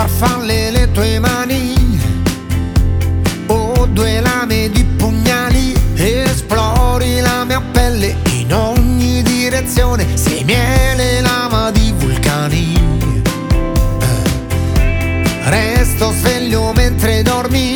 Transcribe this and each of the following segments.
farfalle le tue mani o due lame di pugnali, esplori la mia pelle in ogni direzione, sei miele, lava di vulcani. Resto sveglio mentre dormi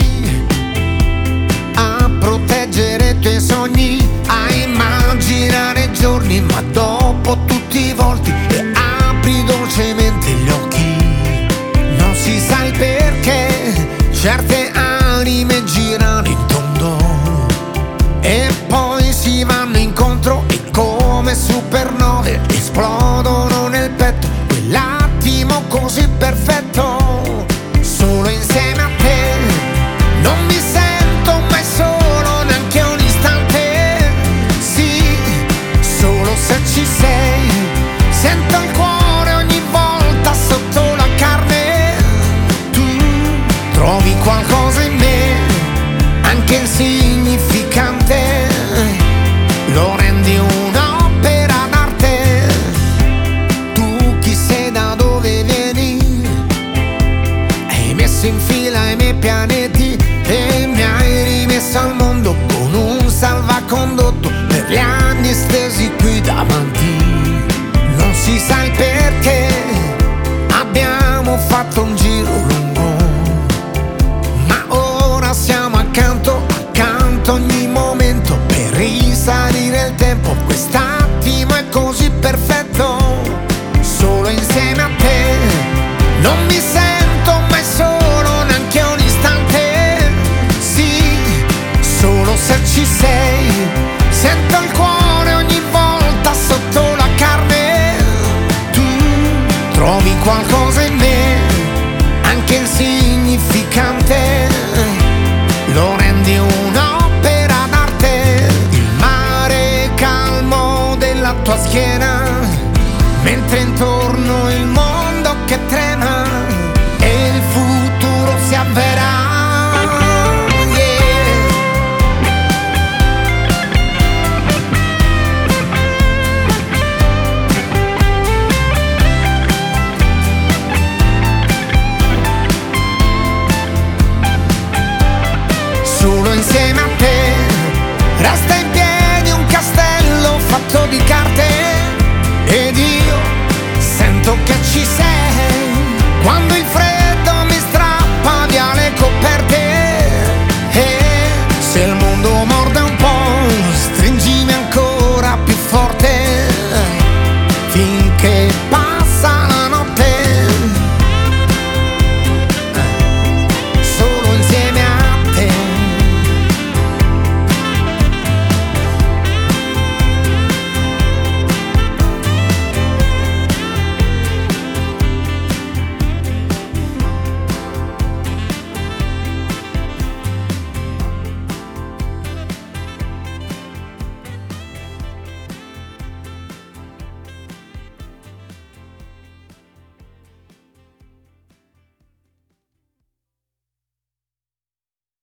a proteggere i tuoi sogni, a immaginare giorni, ma dopo tutti i volti e apri dolcemente gli occhi. Non si sa il perché certe anime girano in tondo e poi si vanno incontro e come supernove esplodono nel petto. Quell'attimo così perfetto, solo insieme a te. Non mi sento mai solo neanche un istante. Sì, solo se ci sei. Sento il cuore ogni volta sotto la carne. Tu trovi qualcosa in me, anche insignificante, lo rendi un'opera d'arte. Tu chi sei, da dove vieni? Hai messo in fila i miei pianeti e mi hai rimesso al mondo con un salvacondotto per gli anni stesi qui davanti. Non si sa il perché abbiamo fatto un giro lungo, ma ora siamo accanto ogni momento per risalire il tempo. Quest'attimo è così perfetto, solo insieme a te. Non mi sento mai solo neanche un istante. Sì, solo se ci sei. Sento il cuore ogni volta sotto la carne. Tu trovi qualcosa in me, anche insignificante, lo rendi un'opera d'arte. Il mare calmo della tua schiena, mentre intorno il mondo che trema e il futuro si avvera. Solo insieme a te resta in piedi un castello fatto di carte ed io sento che ci sei. Quando il freddo mi strappa via le coperte e se il mondo